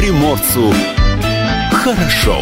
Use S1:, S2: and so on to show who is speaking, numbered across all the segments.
S1: приморцу хорошо.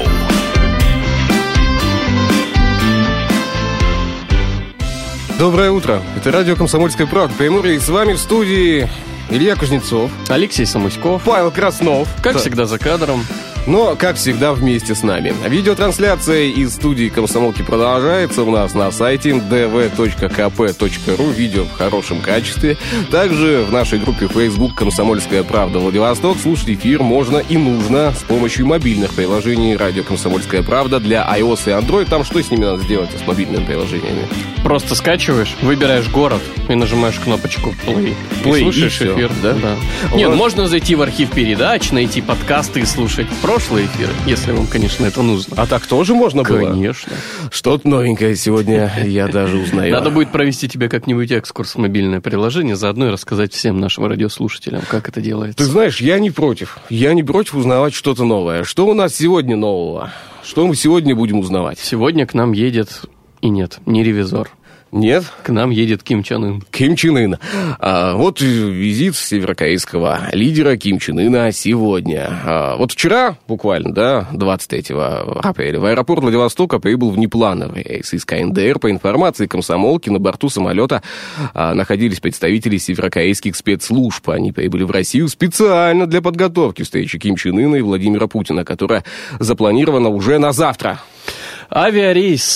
S2: Доброе утро. Это радио «Комсомольская правда». Приморье, и с вами в студии Илья Кузнецов,
S3: Алексей Самуськов,
S2: Павел Краснов.
S3: Как всегда, за кадром.
S2: Но, как всегда, вместе с нами. Видеотрансляция из студии «Комсомолки» продолжается у нас на сайте dv.kp.ru. Видео в хорошем качестве. Также в нашей группе Facebook «Комсомольская правда Владивосток» слушать эфир можно и нужно с помощью мобильных приложений «Радио Комсомольская правда» для iOS и Android. Там что с ними надо сделать, с мобильными приложениями?
S3: Просто скачиваешь, выбираешь город и нажимаешь кнопочку «Play».
S2: Play,
S3: и слушаешь
S2: и
S3: эфир.
S2: Да?
S3: Нет, можно зайти в архив передач, найти подкасты и слушать прошлые эфиры, если вам, конечно, это нужно.
S2: А так тоже можно было?
S3: Конечно.
S2: Что-то новенькое сегодня я даже узнаю.
S3: Надо будет провести тебе как-нибудь экскурс в мобильное приложение, заодно и рассказать всем нашим радиослушателям, как это делается.
S2: Ты знаешь, я не против. Я не против узнавать что-то новое. Что у нас сегодня нового? Что мы сегодня будем узнавать?
S3: Сегодня к нам едет... И нет, не ревизор.
S2: Нет?
S3: К нам едет Ким Чен Ын.
S2: Ким Чен Ын. Вот визит северокорейского лидера Ким Чен Ына сегодня. Вот вчера, буквально, да, 23 апреля, в аэропорт Владивостока прибыл внеплановый рейс из КНДР. По информации комсомолки, на борту самолета находились представители северокорейских спецслужб. Они прибыли в Россию специально для подготовки встречи Ким Чен Ына и Владимира Путина, которая запланирована уже на завтра.
S3: Авиарейс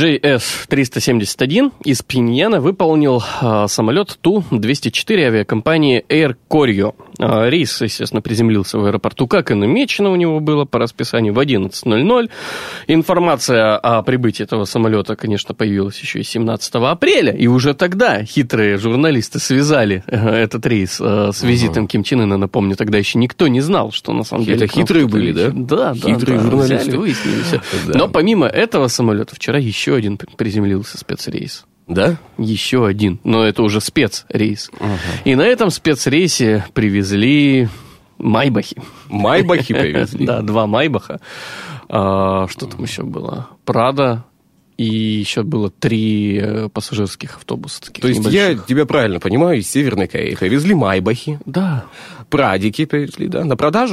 S3: JS-371 из Пхеньяна выполнил самолет Ту-204 авиакомпании Air Koryo. Рейс, естественно, приземлился в аэропорту, как и намечено у него было по расписанию, в 11:00. Информация о прибытии этого самолета, конечно, появилась еще и 17 апреля, и уже тогда хитрые журналисты связали этот рейс с визитом Ким Чен Ына. Напомню, тогда еще никто не знал, что на самом деле...
S2: Это хитрые были, да?
S3: Да,
S2: хитрые журналисты.
S3: Взяли, выяснили все. Да. Но помимо этого самолета вчера еще один приземлился спецрейс.
S2: Да?
S3: Еще один, но это уже спецрейс. И на этом спецрейсе привезли майбахи.
S2: Майбахи привезли?
S3: Да, 2 майбаха. Что там еще было? Прада. И еще было 3 пассажирских автобуса.
S2: То есть я тебя правильно понимаю, из Северной Кореи привезли майбахи.
S3: Да.
S2: Прадики привезли, да? На продажу?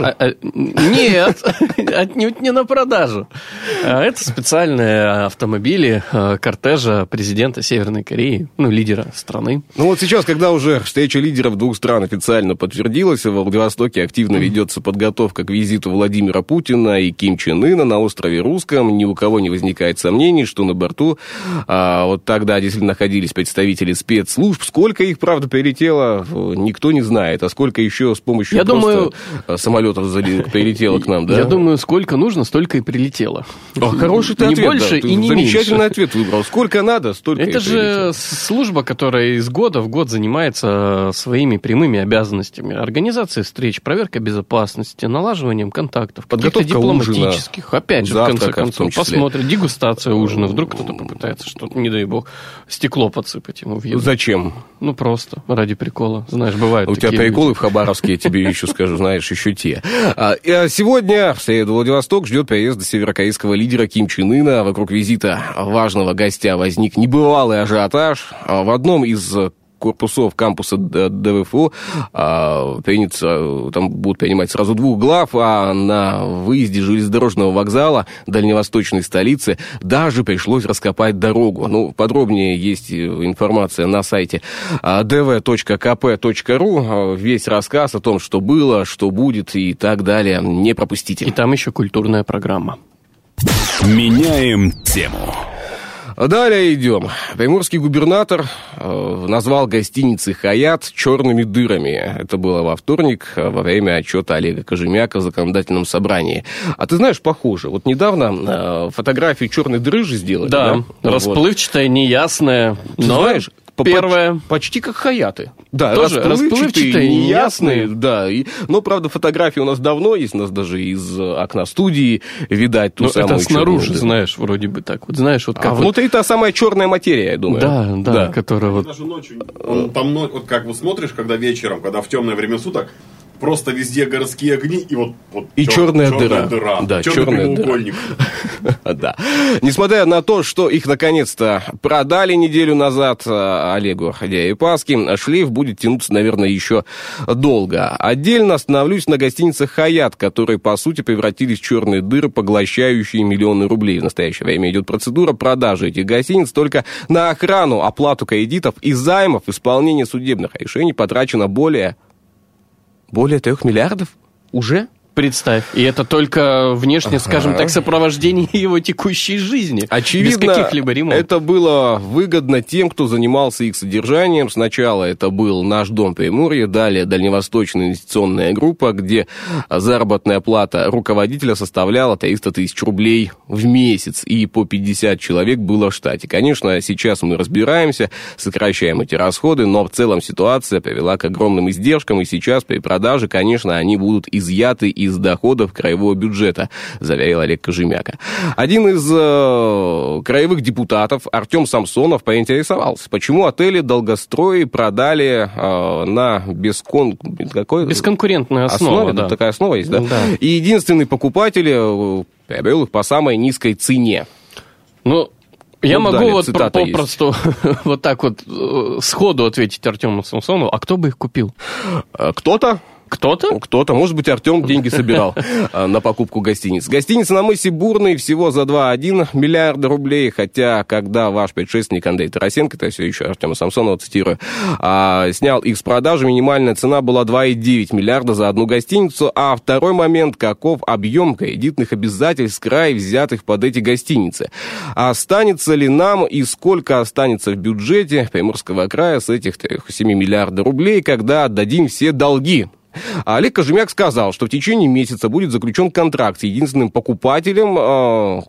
S3: Нет, отнюдь не на продажу. Это специальные автомобили кортежа президента Северной Кореи, лидера страны.
S2: Вот сейчас, когда уже встреча лидеров 2 стран официально подтвердилась, в Владивостоке активно ведется подготовка к визиту Владимира Путина и Ким Чен Ына на острове Русском. Ни у кого не возникает сомнений, что на борту вот тогда действительно находились представители спецслужб. Сколько их, правда, прилетело, никто не знает. А сколько еще с помощью самолетов прилетело к нам, да?
S3: Я думаю, сколько нужно, столько и прилетело.
S2: Хороший ты ответ,
S3: не больше и не меньше.
S2: Замечательный ответ выбрал. Сколько надо, столько
S3: это
S2: и прилетело.
S3: Это же служба, которая из года в год занимается своими прямыми обязанностями. Организацией встреч, проверка безопасности, налаживанием контактов,
S2: подготовка
S3: дипломатических.
S2: Ужина,
S3: опять же, в конце концов, посмотрит, дегустация ужина. Вдруг кто-то попытается что-то, не дай бог, стекло подсыпать ему в еду.
S2: Зачем?
S3: Просто, ради прикола. Знаешь, бывают
S2: такие. У тебя приколы в Хабаровске, я тебе еще скажу, знаешь, еще те. Сегодня, в среду, Владивосток ждет приезда северокорейского лидера Ким Чен Ына. Вокруг визита важного гостя возник небывалый ажиотаж. В одном из корпусов кампуса ДВФУ там будут принимать сразу 2 глав, а на выезде железнодорожного вокзала дальневосточной столицы даже пришлось раскопать дорогу. Подробнее есть информация на сайте dv.kp.ru. Весь рассказ о том, что было, что будет и так далее. Не пропустите.
S3: И там еще культурная программа.
S1: Меняем тему.
S2: Далее идем. Приморский губернатор назвал гостиницы «Хаят» черными дырами. Это было во вторник, во время отчета Олега Кожемяка в законодательном собрании. А ты знаешь, похоже. Вот недавно фотографию черной дыры же сделали.
S3: Да, расплывчатая, неясная.
S2: Ты знаешь,
S3: первое...
S2: Почти как «Хаяты». Да,
S3: тоже расплывчатые,
S2: неясные. Да, но, правда, фотографии у нас давно есть, у нас даже из окна студии видать ту самую
S3: это снаружи,
S2: черную,
S3: знаешь, вроде бы так. Вот знаешь, вот как
S2: внутри та самая черная материя, я думаю.
S3: Да, которая вот...
S4: Даже ночью, там, вот как вот смотришь, когда вечером, когда в темное время суток, просто везде городские огни, и вот
S2: и черная дыра.
S4: Да, черный прямоугольник.
S2: Да. Несмотря на то, что их наконец-то продали неделю назад Олегу Дерипаски, шлейф будет тянуться, наверное, еще долго. Отдельно остановлюсь на гостиницах «Хаят», которые, по сути, превратились в черные дыры, поглощающие миллионы рублей. В настоящее время идет процедура продажи этих гостиниц. Только на охрану, оплату кредитов и займов, исполнение судебных решений потрачено более 3 миллиардов уже?
S3: Представь. И это только внешне, скажем так, сопровождение его текущей жизни.
S2: Очевидно,
S3: без каких-либо ремонтов.
S2: Это было выгодно тем, кто занимался их содержанием. Сначала это был «Наш дом Приморье», далее Дальневосточная инвестиционная группа, где заработная плата руководителя составляла 300 тысяч рублей в месяц, и по 50 человек было в штате. Конечно, сейчас мы разбираемся, сокращаем эти расходы, но в целом ситуация привела к огромным издержкам, и сейчас при продаже, конечно, они будут изъяты из доходов краевого бюджета, заверил Олег Кожемяка. Один из краевых депутатов, Артем Самсонов, поинтересовался, почему отели «Долгострой» продали на
S3: бесконкурентную основу. Да.
S2: Такая основа есть, да? Да. И единственный покупатель приобрел их по самой низкой цене.
S3: Я могу вот попросту вот так вот сходу ответить Артему Самсонову, а кто бы их купил?
S2: Кто-то, может быть, Артем деньги собирал на покупку гостиниц. Гостиница на мысе Бурный всего за 2,1 миллиарда рублей, хотя, когда ваш предшественник Андрей Тарасенко, это все еще Артема Самсонова, цитирую, снял их с продажи, минимальная цена была 2,9 миллиарда за одну гостиницу, а второй момент, каков объем кредитных обязательств края, взятых под эти гостиницы. Останется ли нам и сколько останется в бюджете Приморского края с этих 7 миллиардов рублей, когда отдадим все долги? Олег Кожемяк сказал, что в течение месяца будет заключен контракт с единственным покупателем,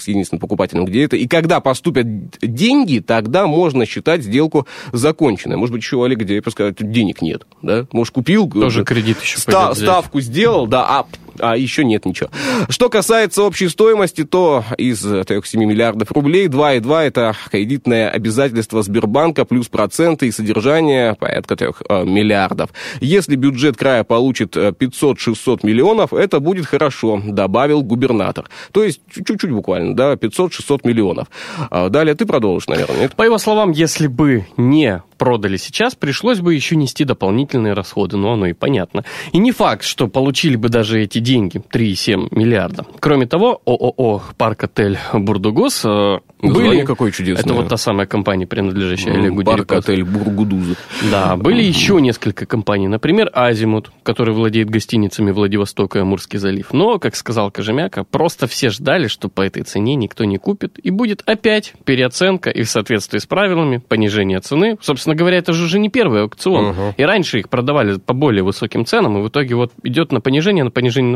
S2: где это, и когда поступят деньги, тогда можно считать сделку законченной. Может быть, еще у Олега Дерипаски денег нет, да? Может, купил...
S3: Тоже кредит еще
S2: ставку сделал, да, а еще нет ничего. Что касается общей стоимости, то из 7 миллиардов рублей 2,2 это кредитное обязательство Сбербанка плюс проценты и содержание порядка 3 миллиардов. Если бюджет края получит 500-600 миллионов, это будет хорошо, добавил губернатор. То есть чуть-чуть буквально, да, 500-600 миллионов. Далее ты продолжишь, наверное, нет?
S3: По его словам, если бы не продали сейчас, пришлось бы еще нести дополнительные расходы, но оно и понятно. И не факт, что получили бы даже эти деньги, 3,7 миллиарда. Кроме того, ООО «Парк-отель Бурдугос»
S2: Название какое чудесное.
S3: Это вот та самая компания, принадлежащая Олегу Дерипаску.
S2: «Парк-отель Бургудуза».
S3: Да, были еще несколько компаний. Например, «Азимут», который владеет гостиницами Владивосток и Амурский залив. Но, как сказал Кожемяка, просто все ждали, что по этой цене никто не купит. И будет опять переоценка и в соответствии с правилами понижение цены. Собственно говоря, это же уже не первый аукцион. И раньше их продавали по более высоким ценам. И в итоге вот идет на понижение.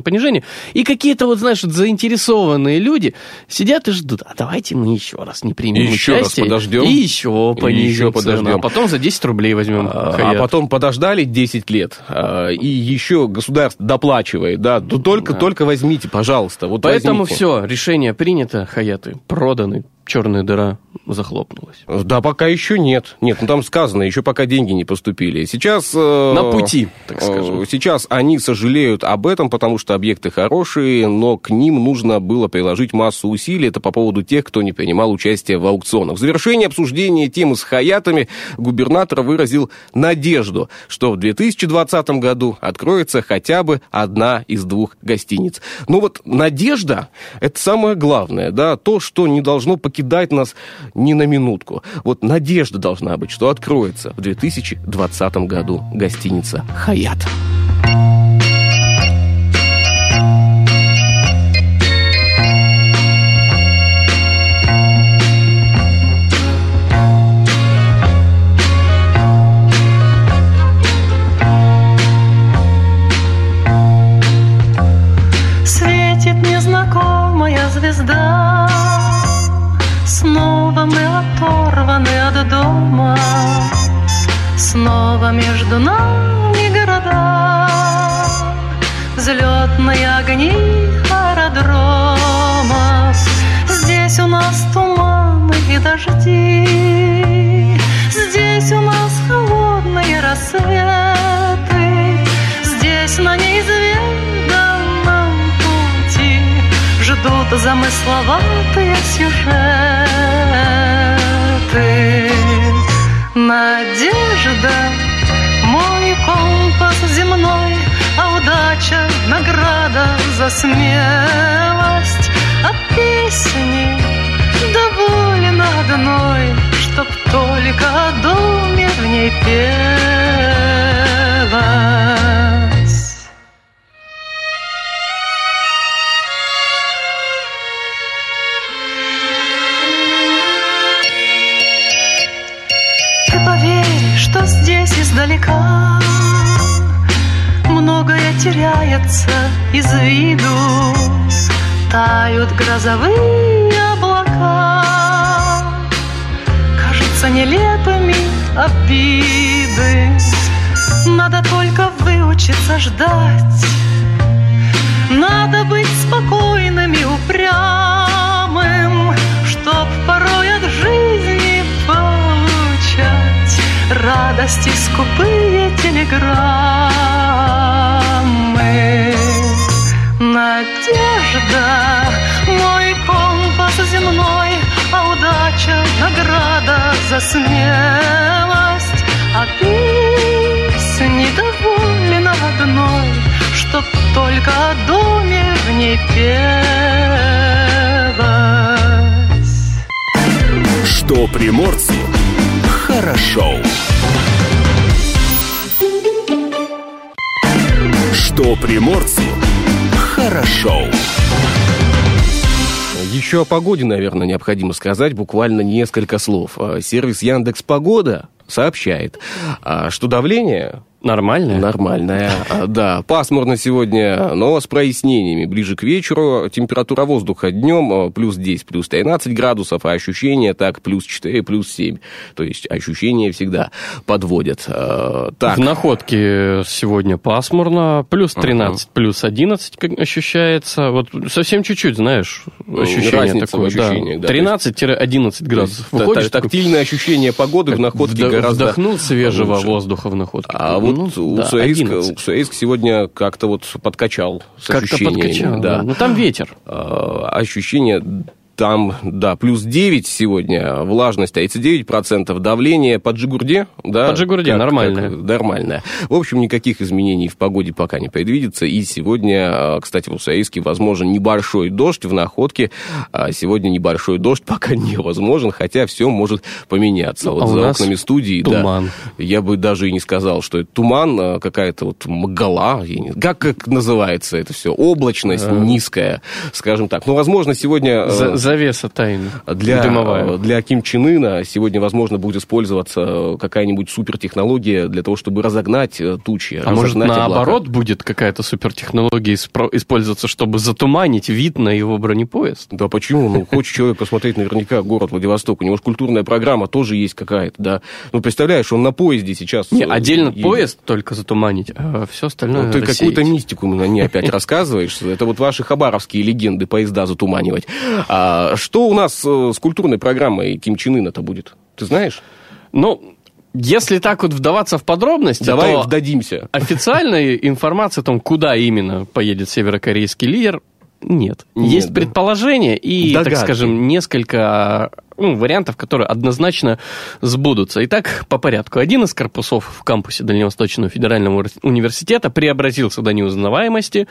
S3: И какие-то вот, знаешь, заинтересованные люди сидят и ждут. А давайте мы еще раз не примем
S2: еще
S3: участие.
S2: Раз подождем.
S3: И еще понизим цену. А потом за 10 рублей возьмем Хаят.
S2: А потом подождали 10 лет. И еще государство доплачивает. Да, только возьмите, пожалуйста. Вот
S3: поэтому
S2: возьмите.
S3: Все, решение принято, Хаяты проданы. Черная дыра захлопнулась.
S2: Да, пока еще нет. Нет, там сказано, еще пока деньги не поступили. Сейчас...
S3: На пути, так скажем.
S2: Сейчас они сожалеют об этом, потому что объекты хорошие, но к ним нужно было приложить массу усилий. Это по поводу тех, кто не принимал участие в аукционах. В завершении обсуждения темы с Хаятами губернатор выразил надежду, что в 2020 году откроется хотя бы одна из 2 гостиниц. Но вот надежда – это самое главное, да, то, что не должно покидать нас ни на минутку. Вот надежда должна быть, что откроется в 2020 году гостиница «Хаят».
S5: Светит незнакомая звезда. Снова мы оторваны от дома. Снова между нами города. Взлетные огни аэродромов. Здесь у нас туманы и дожди. Здесь у нас холодные рассветы. Здесь на замысловатые сюжеты. Надежда, мой компас земной, а удача — награда за смелость. А песни доволен одной, чтоб только о доме в ней пелось. Ты поверь, что здесь издалека многое теряется из виду. Тают грозовые облака, кажутся нелепыми обиды. Надо только выучиться ждать, надо быть спокойным и упрямым, чтоб порой от жизни получать радости скупые телеграммы. Надежда, мой компас земной, а удача — награда за смелость. А песни доволен одной, чтоб только о доме в ней пелось.
S1: Что приморцу хорошо. Что приморцу хорошо.
S2: Еще о погоде, наверное, необходимо сказать буквально несколько слов. Сервис Яндекс.Погода сообщает, что давление...
S3: Нормальное?
S2: Нормальное, да. Пасмурно сегодня, но с прояснениями. Ближе к вечеру температура воздуха днем плюс 10, плюс 13 градусов, а ощущения так плюс 4, плюс 7. То есть ощущения всегда подводят. Так.
S3: В Находке сегодня пасмурно, плюс 13, плюс 11 ощущается. Вот совсем чуть-чуть, знаешь, ощущение
S2: разница
S3: такое.
S2: В ощущениях,
S3: да.
S2: Да.
S3: 13-11 градусов.
S2: Выходишь, тактильное ощущение погоды в Находке гораздо
S3: вдохнул свежего
S2: лучше.
S3: воздуха в Находке.
S2: А вот Уссурийск сегодня как-то вот подкачал с ощущениями.
S3: Подкачал, да. Ну, там ветер.
S2: Ощущение... Там, да, плюс 9 сегодня, влажность 39%, давление по Джигурде, да?
S3: По Джигурде нормальное.
S2: Нормальное. В общем, никаких изменений в погоде пока не предвидится. И сегодня, кстати, в Уссурийске возможен небольшой дождь, в Находке сегодня небольшой дождь пока невозможен, хотя все может поменяться. Вот за окнами студии,
S3: туман.
S2: Да, я бы даже и не сказал, что это туман, какая-то вот мгла, как называется это все, облачность низкая, скажем так. Ну, возможно, сегодня...
S3: Завеса тайны дымовая.
S2: Для Ким Чен Ына сегодня, возможно, будет использоваться какая-нибудь супертехнология для того, чтобы разогнать тучи.
S3: А может, наоборот, будет какая-то супертехнология использоваться, чтобы затуманить вид на его бронепоезд?
S2: Да почему? Ну, хочет человек посмотреть наверняка город Владивосток. У него же культурная программа тоже есть какая-то, да. Ну, представляешь, он на поезде сейчас...
S3: Не, отдельно поезд только затуманить, а все остальное
S2: ну, ты
S3: рассеять.
S2: какую-то мистику мне опять рассказываешь. Это вот ваши хабаровские легенды поезда затуманивать. Что у нас с культурной программой Ким Чен Ына-то будет? Ты знаешь?
S3: Ну, если так вот вдаваться в подробности,
S2: давай
S3: то
S2: вдадимся.
S3: Официальной информации о том, куда именно поедет северокорейский лидер, нет. Есть предположения и,
S2: догадки.
S3: Так скажем, несколько вариантов, которые однозначно сбудутся. Итак, по порядку. Один из корпусов в кампусе Дальневосточного федерального университета преобразился до неузнаваемости.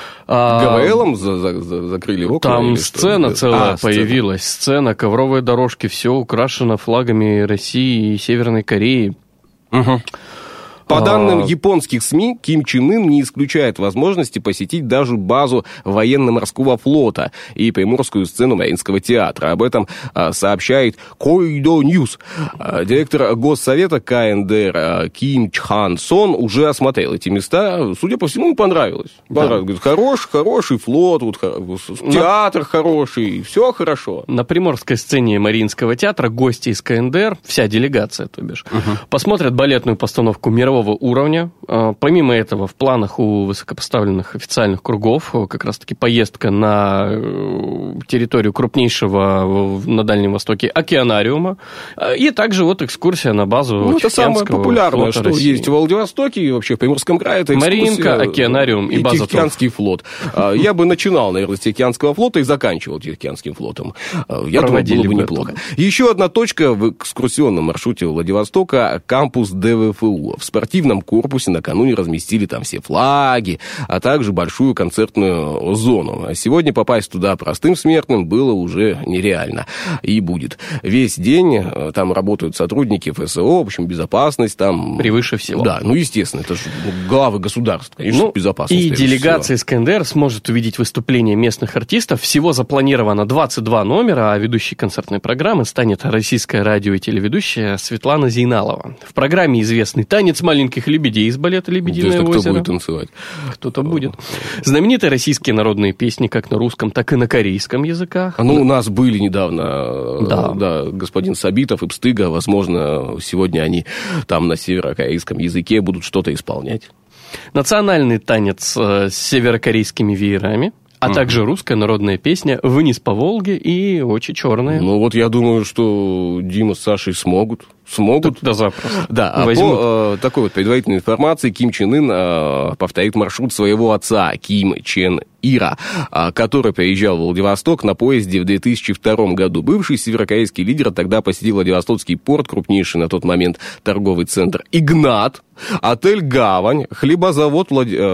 S2: ГВЛом закрыли окна?
S3: Там сцена целая появилась. Сцена, ковровые дорожки, все украшено флагами России и Северной Кореи.
S2: Угу. По данным японских СМИ, Ким Чен Ын не исключает возможности посетить даже базу военно-морского флота и приморскую сцену Мариинского театра. Об этом сообщает Койдо Ньюс. Директор Госсовета КНДР Ким Чхан Сон уже осмотрел эти места. Судя по всему, ему понравилось. Говорит, хороший флот, вот, театр хороший, все хорошо.
S3: На приморской сцене Мариинского театра гости из КНДР, вся делегация, то бишь, посмотрят балетную постановку мирового мирового уровня. Помимо этого, в планах у высокопоставленных официальных кругов как раз-таки поездка на территорию крупнейшего на Дальнем Востоке океанариума, и также вот экскурсия на базу
S2: это самое популярное, что
S3: России.
S2: есть в Владивостоке и вообще в Приморском крае. Это
S3: Мариинка, океанариум и база
S2: Тихоокеанский флот. Я бы начинал, наверное, с Тихоокеанского флота и заканчивал Тихоокеанским флотом. Я думаю, было бы неплохо. Еще одна точка в экскурсионном маршруте Владивостока – кампус ДВФУ. В спортивном корпусе накануне разместили там все флаги, а также большую концертную зону. Сегодня попасть туда простым смертным было уже нереально. И будет. Весь день там работают сотрудники ФСО, в общем, безопасность там...
S3: Превыше всего.
S2: Да, естественно, это же главы государств, конечно, безопасность.
S3: И делегация из КНДР сможет увидеть выступления местных артистов. Всего запланировано 22 номера, а ведущей концертной программы станет российское радио и телеведущая Светлана Зейналова. В программе известный танец маленьких лебедей из балета «Лебединое озеро».
S2: Кто будет танцевать?
S3: Кто-то будет. Знаменитые российские народные песни как на русском, так и на корейском языках.
S2: У нас были недавно господин Сабитов и Пстыга. Возможно, сегодня они там на северокорейском языке будут что-то исполнять.
S3: Национальный танец с северокорейскими веерами, а также русская народная песня «Вниз по Волге» и «Очи черные».
S2: Я думаю, что Дима с Сашей смогут.
S3: Да, запросто.
S2: Да, по такой вот предварительной информации Ким Чен Ын повторит маршрут своего отца Ким Чен Ира, который приезжал в Владивосток на поезде в 2002 году. Бывший северокорейский лидер тогда посетил Владивостокский порт, крупнейший на тот момент торговый центр «Игнат», отель «Гавань», хлебозавод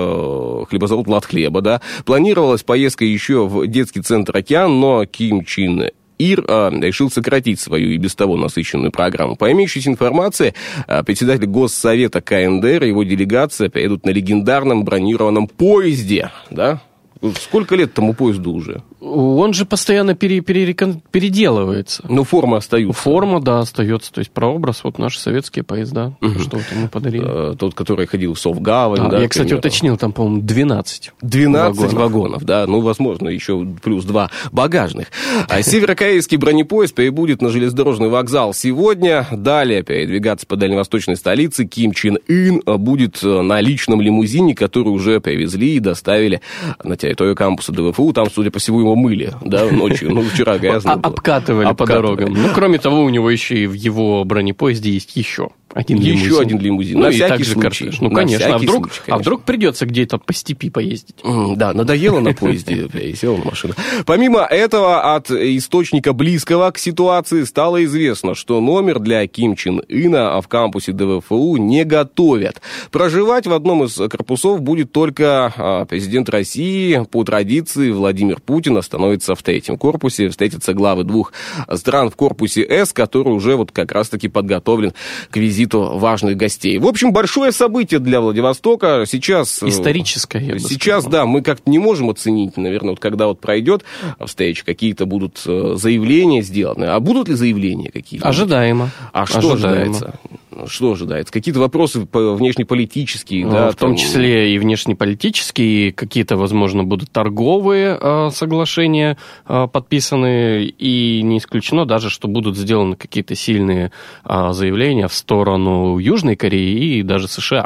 S2: «Владхлеба», да. Планировалась поездка еще в детский центр «Океан», но Ким Чен Ир решил сократить свою и без того насыщенную программу. По имеющейся информации, председатель Госсовета КНДР и его делегация поедут на легендарном бронированном поезде, да? Сколько лет тому поезду уже?
S3: Он же постоянно переделывается.
S2: Форма остается.
S3: Форма, да, остается. То есть прообраз, наши советские поезда, что мы подарили.
S2: Тот, который ходил в Совгавань. Да,
S3: я, кстати, уточнил, там, по-моему, 12.
S2: 12 вагонов, да. Возможно, еще плюс 2 багажных. Северокорейский бронепоезд прибудет на железнодорожный вокзал сегодня. Далее передвигаться по дальневосточной столице Ким Чен Ын будет на личном лимузине, который уже привезли и доставили на территорию кампуса ДВФУ. Там, судя по всему, его мыли, да, ночью. Вчера грязно было.
S3: Обкатывали по дорогам. Кроме того, у него еще и в его бронепоезде есть еще один лимузин.
S2: На всякий случай.
S3: Конечно. А вдруг придется где-то по степи поездить?
S2: Да, надоело на поезде, пересел на машину. Помимо этого, от источника близкого к ситуации стало известно, что номер для Ким Чен Ына в кампусе ДВФУ не готовят. Проживать в одном из корпусов будет только президент России. По традиции Владимир Путин остановится в третьем корпусе. Встретятся главы двух стран в корпусе С, который уже как раз-таки подготовлен к визиту важных гостей. В общем, большое событие для Владивостока. Сейчас...
S3: Историческое, я бы
S2: Сейчас,
S3: сказал.
S2: да, мы как-то не можем оценить, наверное, когда пройдет встреча, какие-то будут заявления сделаны. А будут ли заявления какие-то?
S3: Ожидаемо.
S2: А что ожидается? Что ожидается? Какие-то вопросы внешнеполитические, да?
S3: В том числе и внешнеполитические, какие-то, возможно, будут торговые соглашения подписаны, и не исключено даже, что будут сделаны какие-то сильные заявления в сторону Южной Кореи и даже США.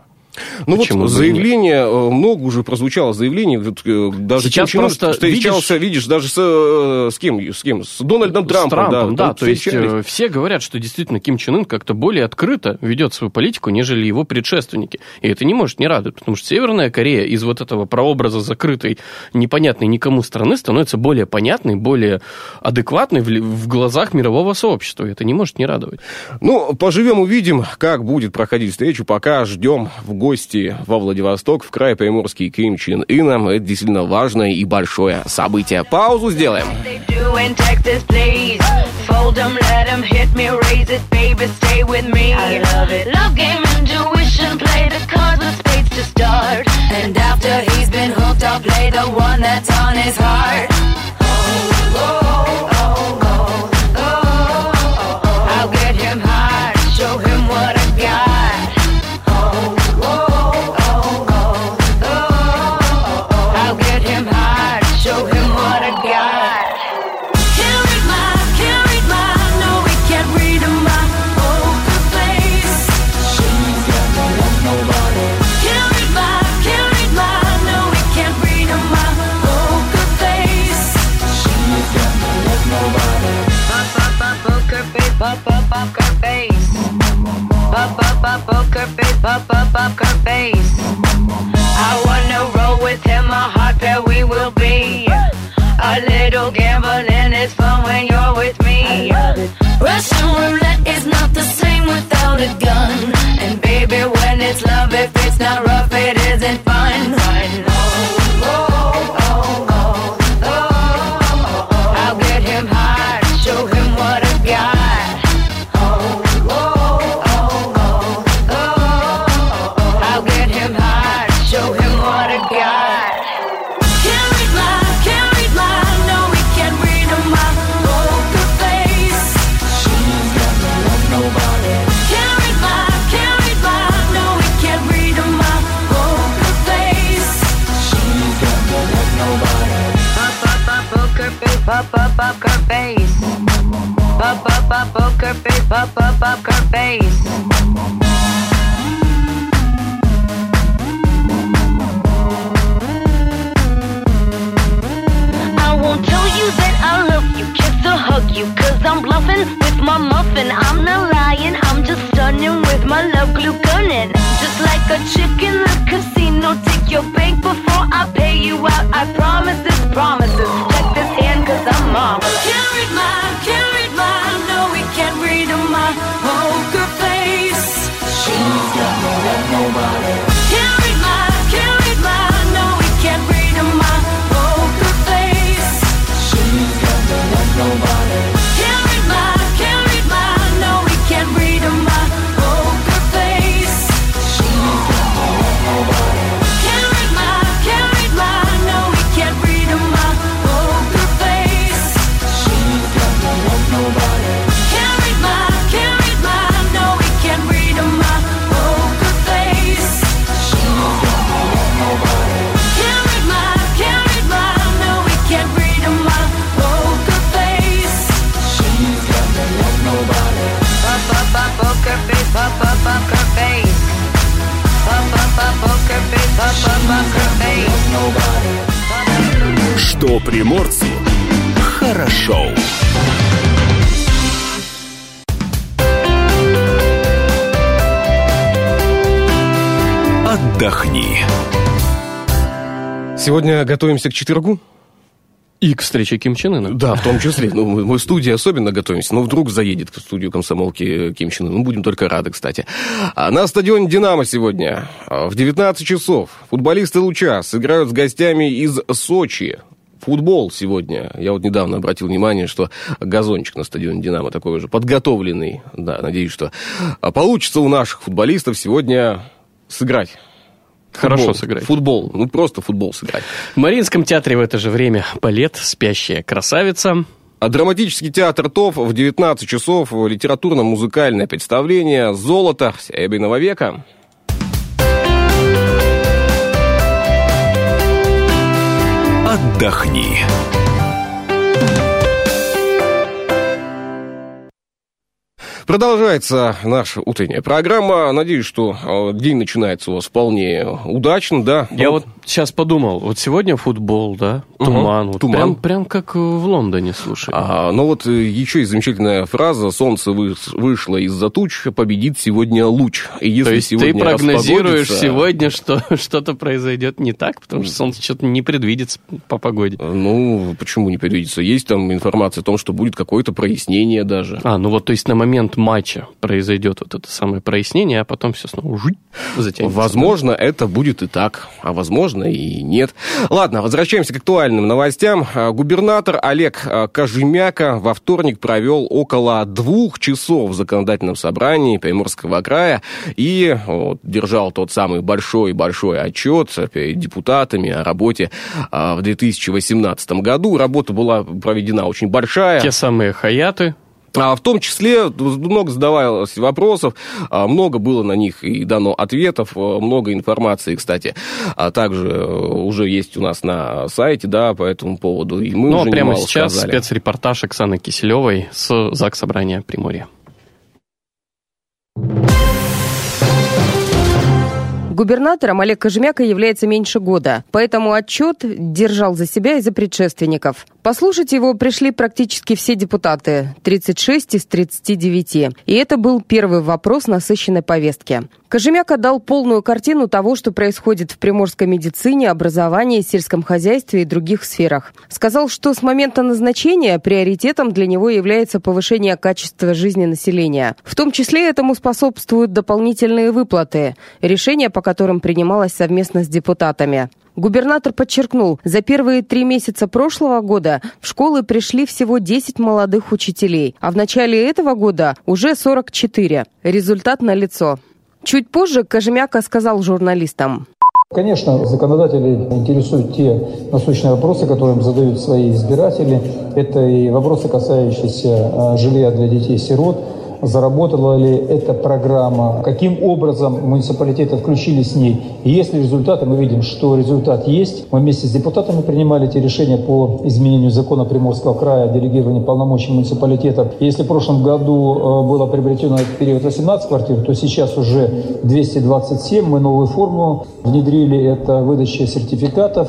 S2: Заявление, много уже прозвучало заявлений. Даже
S3: сейчас просто
S2: встречался, видишь, даже с кем? С Дональдом Трампом.
S3: Да, то есть все говорят, что действительно Ким Чен Ын как-то более открыто ведет свою политику, нежели его предшественники. И это не может не радовать, потому что Северная Корея из этого прообраза закрытой, непонятной никому страны становится более понятной, более адекватной в глазах мирового сообщества. И это не может не радовать.
S2: Поживем, увидим, как будет проходить встречу. Пока ждем в гости во Владивосток, в край приморский Ким Чен Ына. Это действительно важное и большое событие. Паузу сделаем.
S5: how rough it isn't fun. I'll get him high, show him what I got. I'll get him high, show him what I got. Can't read my, no, we can't read my poker face. She's got no love, nobody. Can't read my, no, we can't read my poker face. She's got no love, nobody. Poker face, poker face. Poker face, poker face. I won't tell you that I love you, kiss or hug you, 'cause I'm bluffing with my muffin. I'm not lying, I'm just stunning with my love glue gunning. Just like a chick in the casino, take your bank before I pay you out. I promise this, promises. Check this hand 'cause I'm marvelous. Can't read my, no, we can't read my poker face. She's got no love, nobody. Can't read my, no, we can't read my poker face. She's got no love, nobody. Can't read my, no, we can't read my poker face. She's got no love, nobody. Can't read my, no, we can't read my poker face. She's got no love, nobody. Can't read my, no, we can't read my poker face. She's got no love, nobody. Can't read my, no, we can't read my poker face. She's got no love, nobody. Poker face, poker face. Poker face, poker face. Nobody.
S1: Что приморцу хорошо. Отдохни.
S2: Сегодня готовимся к четвергу.
S3: И к встрече Ким Чен Ына.
S2: Да, в том числе. Ну, мы в студии особенно готовимся. Но вдруг заедет в студию комсомолки Ким Чен Ын. Мы будем только рады, кстати. На стадионе «Динамо» сегодня в 19 часов футболисты «Луча» сыграют с гостями из Сочи. Футбол сегодня. Я вот недавно обратил внимание, что газончик на стадионе «Динамо» такой уже подготовленный. Да, надеюсь, что получится у наших футболистов сегодня сыграть.
S3: Хорошо сыграть.
S2: Футбол. Ну, просто футбол сыграть.
S3: В Мариинском театре в это же время балет «Спящая красавица».
S2: А драматический театр ТОВ в 19 часов литературно-музыкальное представление «Золото Серебряного века».
S1: Отдохни.
S2: Продолжается наша утренняя программа. Надеюсь, что день начинается у вас вполне удачно, да?
S3: Я вот сейчас подумал, вот сегодня футбол, да, туман. Вот
S2: туман.
S3: Прям как в Лондоне, слушай.
S2: Но вот еще есть замечательная фраза: «Солнце вышло из-за туч, победит сегодня луч». И если
S3: то есть
S2: сегодня
S3: ты прогнозируешь
S2: распогодится...
S3: сегодня, что что-то произойдет не так, потому что солнце что-то не предвидится по погоде.
S2: Ну, почему не предвидится? Есть там информация о том, что будет какое-то прояснение даже.
S3: Ну вот, то есть на момент матча произойдет вот это самое прояснение, а потом все снова затянется.
S2: Возможно, это будет и так, а возможно и нет. Ладно, возвращаемся к актуальным новостям. Губернатор Олег Кожемяка во вторник провел около 2 часов в законодательном собрании Приморского края и держал тот самый большой-большой отчет перед депутатами о работе в 2018 году. Работа была проведена очень большая.
S3: Те самые хаяты.
S2: В том числе много задавалось вопросов, много было на них и дано ответов, много информации, кстати, также уже есть у нас на сайте, да, по этому поводу. И мы уже
S3: прямо
S2: немало
S3: сейчас
S2: сказали.
S3: Спецрепортаж Оксаны Киселевой с Заксобрания Приморья.
S6: Губернатором Олег Кожемяка является меньше года, поэтому отчет держал за себя и за предшественников. Послушать его пришли практически все депутаты, 36 из 39. И это был первый вопрос насыщенной повестки. Кожемяк отдал полную картину того, что происходит в приморской медицине, образовании, сельском хозяйстве и других сферах. Сказал, что с момента назначения приоритетом для него является повышение качества жизни населения. В том числе этому способствуют дополнительные выплаты, решение по которым принималось совместно с депутатами. Губернатор подчеркнул, за первые 3 месяца прошлого года в школы пришли всего 10 молодых учителей, а в начале этого года уже 44. Результат налицо. Чуть позже Кожемяк сказал журналистам.
S7: Конечно, законодателей интересуют те насущные вопросы, которые им задают свои избиратели. Это и вопросы, касающиеся жилья для детей-сирот. Заработала ли эта программа, каким образом муниципалитеты включились в ней. И если результаты, мы видим, что результат есть. Мы вместе с депутатами принимали эти решения по изменению закона Приморского края, делегированию полномочий муниципалитетов. Если в прошлом году было приобретено в период 18 квартир, то сейчас уже 227. Мы новую форму внедрили, это выдача сертификатов.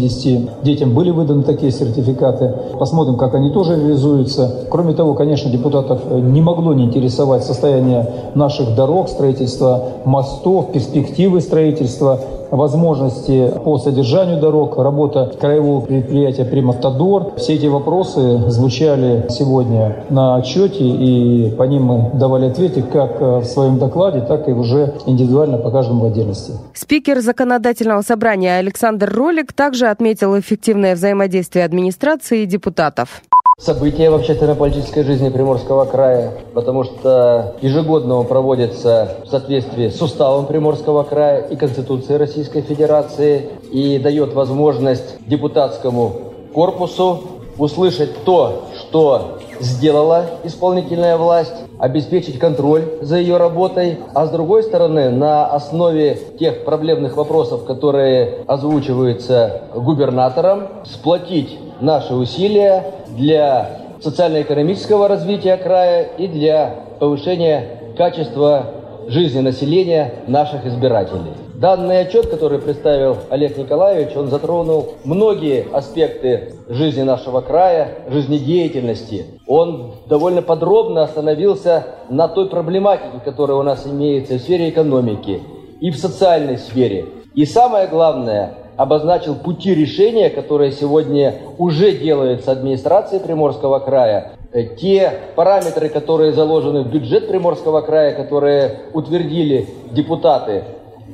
S7: 180 детям были выданы такие сертификаты. Посмотрим, как они тоже реализуются. Кроме того, конечно, депутатов не могло не интересовать состояние наших дорог, строительство мостов, перспективы строительства, возможности по содержанию дорог, работа краевого предприятия «Примавтодор». Все эти вопросы звучали сегодня на отчете, и по ним мы давали ответы как в своем докладе, так и уже индивидуально по каждому в отдельности.
S6: Спикер Законодательного собрания Александр Ролик также отметил эффективное взаимодействие администрации и депутатов.
S8: Событие в общественно-политической жизни Приморского края, потому что ежегодно он проводится в соответствии с уставом Приморского края и Конституцией Российской Федерации и дает возможность депутатскому корпусу услышать то, что сделала исполнительная власть, обеспечить контроль за ее работой, а с другой стороны, на основе тех проблемных вопросов, которые озвучиваются губернатором, сплотить наши усилия для социально-экономического развития края и для повышения качества жизни населения наших избирателей. Данный отчет, который представил Олег Николаевич, он затронул многие аспекты жизни нашего края, жизнедеятельности. Он довольно подробно остановился на той проблематике, которая у нас имеется в сфере экономики и в социальной сфере. И самое главное, обозначил пути решения, которые сегодня уже делаются администрацией Приморского края. Те параметры, которые заложены в бюджет Приморского края, которые утвердили депутаты.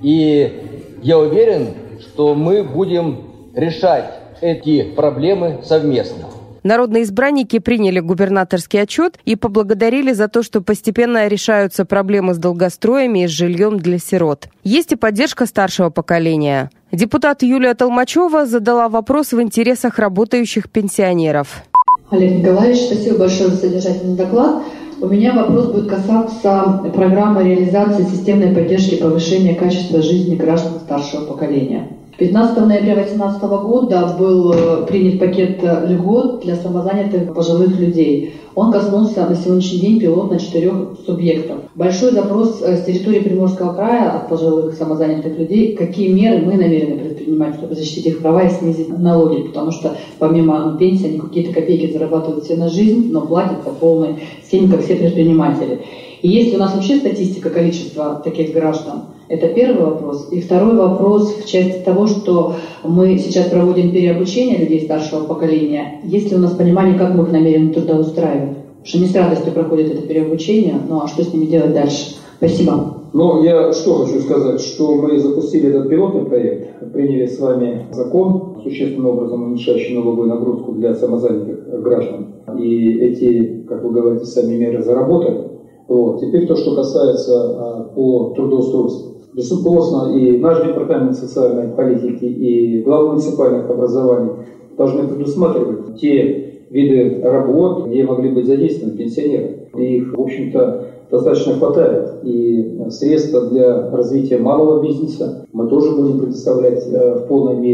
S8: И я уверен, что мы будем решать эти проблемы совместно.
S6: Народные избранники приняли губернаторский отчет и поблагодарили за то, что постепенно решаются проблемы с долгостроями и с жильем для сирот. Есть и поддержка старшего поколения. Депутат Юлия Толмачева задала вопрос в интересах работающих пенсионеров.
S9: Олег Николаевич, спасибо большое за содержательный доклад. У меня вопрос будет касаться программы реализации системной поддержки повышения качества жизни граждан старшего поколения. 15 ноября 2018 года был принят пакет льгот для самозанятых пожилых людей. Он коснулся на сегодняшний день пилотно 4 субъектов. Большой запрос с территории Приморского края от пожилых самозанятых людей, какие меры мы намерены предпринимать, чтобы защитить их права и снизить налоги, потому что помимо пенсии они какие-то копейки зарабатывают себе на жизнь, но платят по полной схеме, как все предприниматели. И есть ли у нас вообще статистика количества таких граждан? Это первый вопрос. И второй вопрос в части того, что мы сейчас проводим переобучение людей старшего поколения. Есть ли у нас понимание, как мы их намерены трудоустраивать? Потому что не с радостью проходит это переобучение, ну а что с ними делать дальше? Спасибо.
S7: Ну, я что хочу сказать, что мы запустили этот пилотный проект, приняли с вами закон, существенным образом уменьшающий налоговую нагрузку для самозанятых граждан. И эти, как вы говорите, сами меры заработали. Вот. Теперь то, что касается по трудоустройству. Безусловно, и наш департамент социальной политики, и глава муниципальных образований должны предусматривать те виды работ, где могли быть задействованы пенсионеры. И их, в общем-то, достаточно хватает. И средства для развития малого бизнеса мы тоже будем предоставлять в полной мере.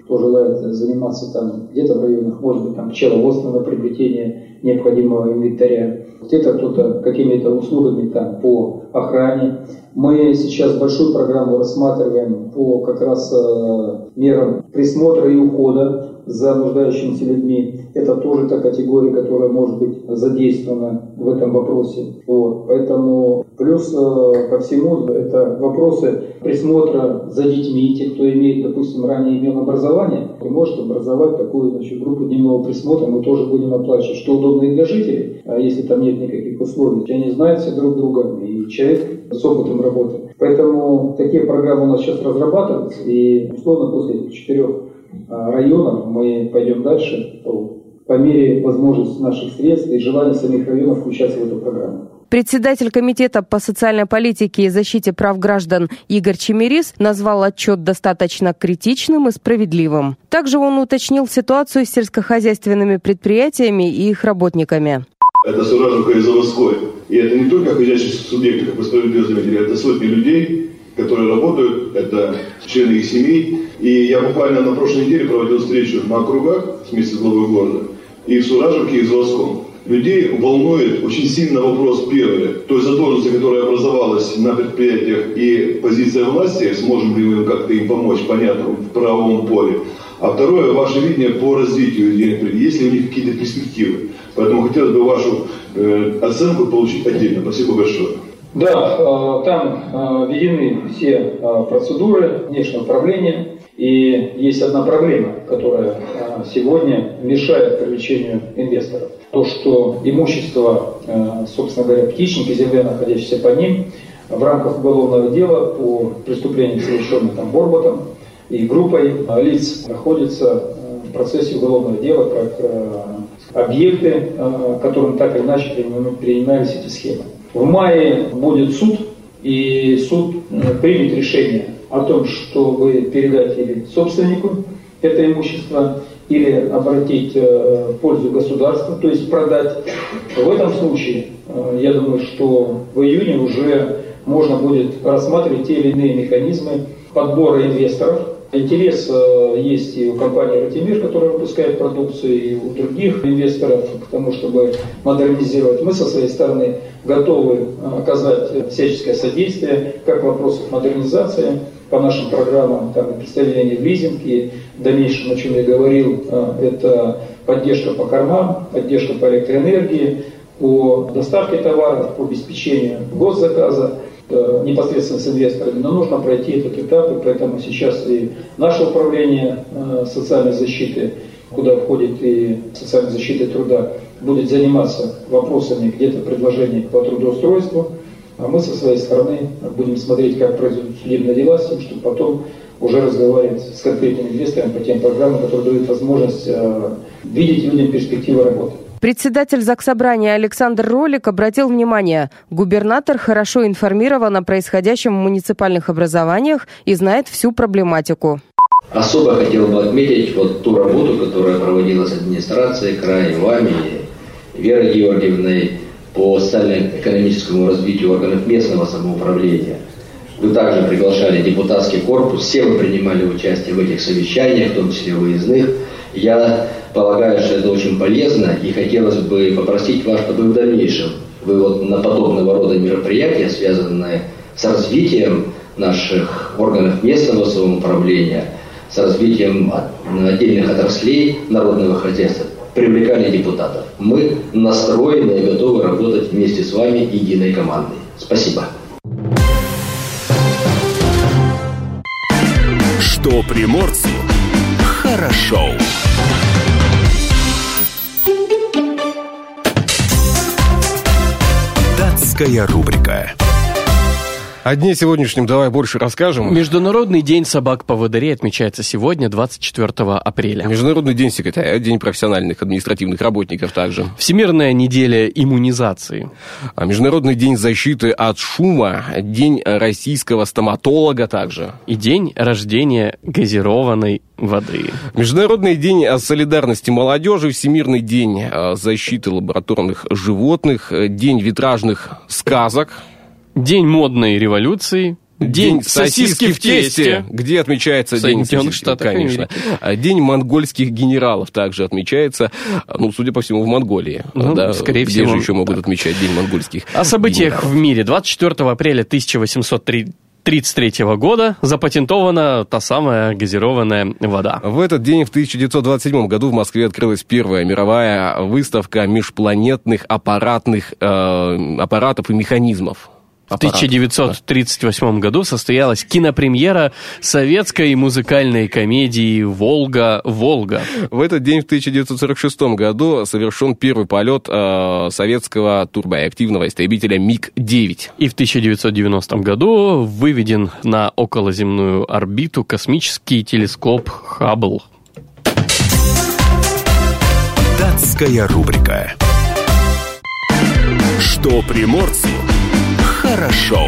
S7: кто желает заниматься там где-то в районах, может быть, там пчеловодством на приобретение необходимого инвентаря, где-то кто-то какими-то услугами там по охране. Мы сейчас большую программу рассматриваем по как раз мерам присмотра и ухода за нуждающимися людьми. Это тоже та категория, которая может быть задействована в этом вопросе. Вот. Поэтому плюс ко всему это вопросы присмотра за детьми, те, кто имеет, допустим, ранее имел образование, и может образовать такую, значит, группу дневного присмотра, мы тоже будем оплачивать, что удобно и для жителей, если там нет никаких условий. Они знают все друг друга, и человек с опытом работы. Поэтому такие программы у нас сейчас разрабатываются, и условно после этих 4 районов мы пойдем дальше по мере возможности наших средств и желания самих районов включаться в эту программу.
S6: Председатель Комитета по социальной политике и защите прав граждан Игорь Чемерис назвал отчет достаточно критичным и справедливым. Также он уточнил ситуацию с сельскохозяйственными предприятиями и их работниками.
S10: Это Суражевка и Заводской. И это не только хозяйственные субъекты, как вы справедливо заметили, это сотни людей, которые работают, это члены их семей. И я буквально на прошлой неделе проводил встречу на округах вместе с главой города, и в Суражевке, и в Заводском. Людей волнует очень сильно вопрос первый, той задолженности, которая образовалась на предприятиях, и позиция власти, сможем ли мы как-то им помочь, понятно, в правовом поле. А второе, ваше видение по развитию, есть ли у них какие-то перспективы. Поэтому хотелось бы вашу оценку получить отдельно. Спасибо большое.
S7: Да, там введены все процедуры внешнего управления. И есть одна проблема, которая сегодня мешает привлечению инвесторов. То, что имущество, собственно говоря, птичники, земля, находящаяся по ним, в рамках уголовного дела по преступлениям, совершенным там Борботом и группой лиц, находится в процессе уголовного дела как объекты, которым так или иначе принимались эти схемы. В мае будет суд, и суд примет решение о том, чтобы передать или собственнику это имущество, или обратить в пользу государства, то есть продать. В этом случае, я думаю, что в июне уже можно будет рассматривать те или иные механизмы подбора инвесторов. Интерес есть и у компании «Ратимир», которая выпускает продукцию, и у других инвесторов к тому, чтобы модернизировать. Мы со своей стороны готовы оказать всяческое содействие как в вопросах модернизации по нашим программам, там, представление в лизинг, и в дальнейшем, о чем я говорил, это поддержка по кормам, поддержка по электроэнергии, по доставке товаров, по обеспечению госзаказа непосредственно с инвесторами, но нужно пройти этот этап, и поэтому сейчас и наше управление социальной защиты, куда входит и социальная защита труда, будет заниматься вопросами где-то предложений по трудоустройству, а мы со своей стороны будем смотреть, как произойдут судебные дела, с тем, чтобы потом уже разговаривать с конкретными инвесторами по тем программам, которые дают возможность видеть людям перспективы работы.
S6: Председатель Заксобрания Александр Ролик обратил внимание, губернатор хорошо информирован о происходящем в муниципальных образованиях и знает всю проблематику.
S8: Особо хотел бы отметить вот ту работу, которая проводилась администрацией края, вами, Верой Георгиевной по социально-экономическому развитию органов местного самоуправления. Вы также приглашали депутатский корпус, все вы принимали участие в этих совещаниях, в том числе выездных. Я полагаю, что это очень полезно, и хотелось бы попросить вас, чтобы в дальнейшем вы вот на подобного рода мероприятия, связанные с развитием наших органов местного самоуправления, с развитием отдельных отраслей народного хозяйства, привлекали депутатов. Мы настроены и готовы работать вместе с вами единой командой. Спасибо.
S1: Что приморцу хорошо. Датская рубрика.
S2: О дне сегодняшнем давай больше расскажем.
S3: Международный день собак-поводырей отмечается сегодня, 24 апреля.
S2: Международный день секретаря, день профессиональных административных работников также.
S3: Всемирная неделя иммунизации.
S2: Международный день защиты от шума, день российского стоматолога также.
S3: И день рождения газированной воды.
S2: Международный день солидарности молодежи, Всемирный день защиты лабораторных животных, день витражных сказок.
S3: День модной революции
S2: День сосиски в тесте. Где отмечается День сосиски? Конечно. День монгольских генералов также отмечается, судя по всему, в Монголии.
S3: Скорее всего.
S2: Где же еще могут отмечать День монгольских
S3: О событиях
S2: генералов?
S3: В мире. 24 апреля 1833 года запатентована та самая газированная вода.
S2: В этот день, в 1927 году, в Москве открылась первая мировая выставка межпланетных аппаратов и механизмов.
S3: В 1938 году состоялась кинопремьера советской музыкальной комедии «Волга-Волга».
S2: В этот день, в 1946 году, совершен первый полет советского турбореактивного истребителя МиГ-9.
S3: И в 1990 году выведен на околоземную орбиту космический телескоп Хаббл.
S1: Датская рубрика. Что приморцу хорошо.